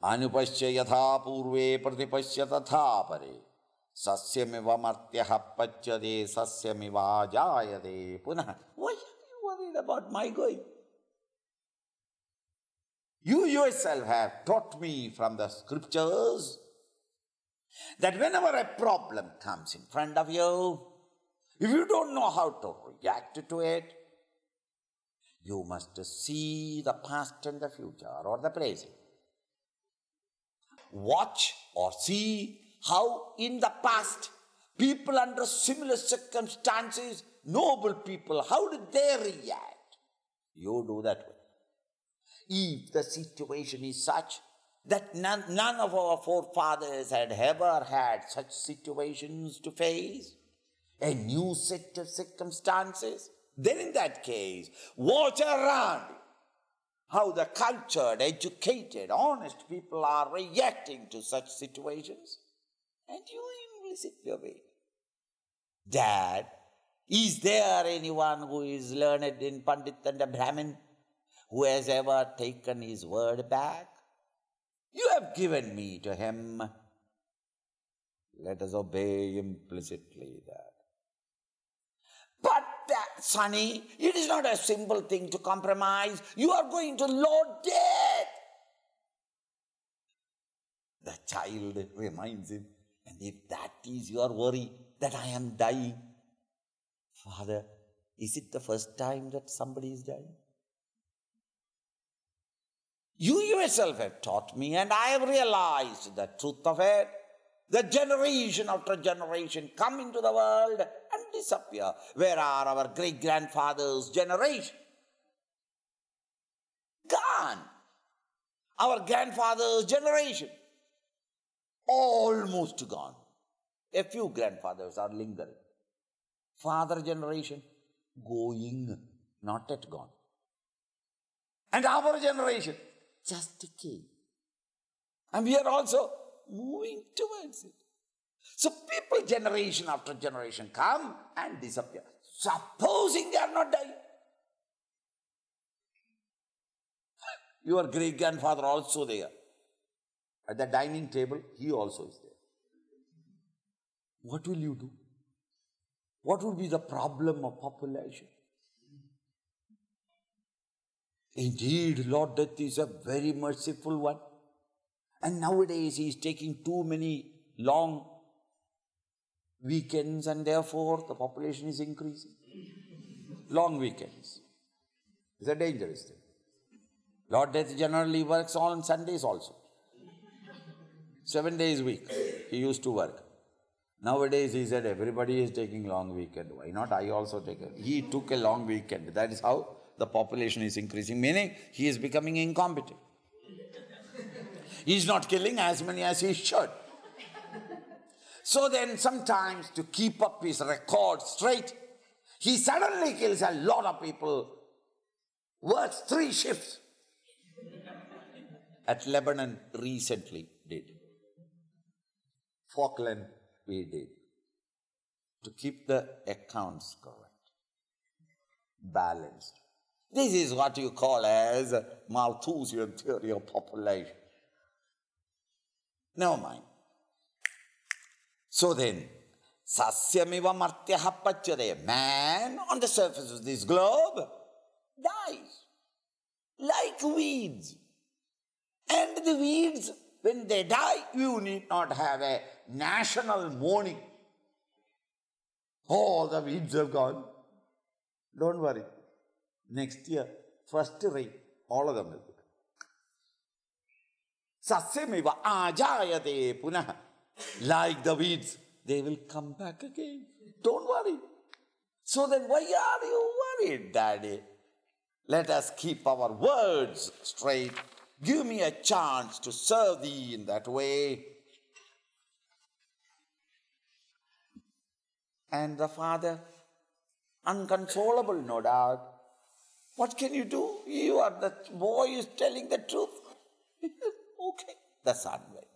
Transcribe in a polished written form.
Anupasya yatha purve pratipasya tatha pare. Sasyamiva martyah pachyade sasyamiva jayade punah. Why are you worried about my going? You yourself have taught me from the scriptures that whenever a problem comes in front of you, if you don't know how to react to it, you must see the past and the future or the present. Watch or see how in the past people under similar circumstances, noble people, how did they react? You do that way. If the situation is such that none of our forefathers had ever had such situations to face, a new set of circumstances, then in that case, watch around how the cultured, educated, honest people are reacting to such situations, and you implicitly obey. Dad, is there anyone who is learned in Pandit and a Brahmin who has ever taken his word back? You have given me to him. Let us obey implicitly that. But, Sonny, it is not a simple thing to compromise. You are going to Lord death. The child reminds him, and if that is your worry, that I am dying, Father, is it the first time that somebody is dying? You yourself have taught me, and I have realized the truth of it. The generation after generation come into the world and disappear. Where are our great-grandfathers' generation? Gone. Our grandfathers' generation, almost gone. A few grandfathers are lingering. Father generation, going, not yet gone. And our generation, just came. And we are also moving towards it. So people generation after generation come and disappear. Supposing they are not dying. Your great-grandfather also there. At the dining table, he also is there. What will you do? What would be the problem of population? Indeed, Lord Death is a very merciful one. And nowadays he is taking too many long weekends and therefore the population is increasing. Long weekends. It's a dangerous thing. Lord Death generally works on Sundays also. 7 days a week he used to work. Nowadays he said everybody is taking long weekend. Why not I also take it? He took a long weekend. That is how the population is increasing, meaning he is becoming incompetent. He is not killing as many as he should. So then sometimes to keep up his record straight, he suddenly kills a lot of people, works 3 shifts. At Lebanon recently did. Falkland we did. To keep the accounts correct, balanced. This is what you call as Malthusian theory of population. Never mind. So then, sasyamiva martyaha pachyade. Man on the surface of this globe dies like weeds. And the weeds, when they die, you need not have a national mourning. All the weeds have gone. Don't worry. Next year, first rain, all of them will become. Sasyamiva ajayate punah. Like the weeds, they will come back again. Don't worry. So then why are you worried, Daddy? Let us keep our words straight. Give me a chance to serve thee in that way. And the father, unconsolable no doubt, what can you do? You are the boy who is telling the truth. Okay. The son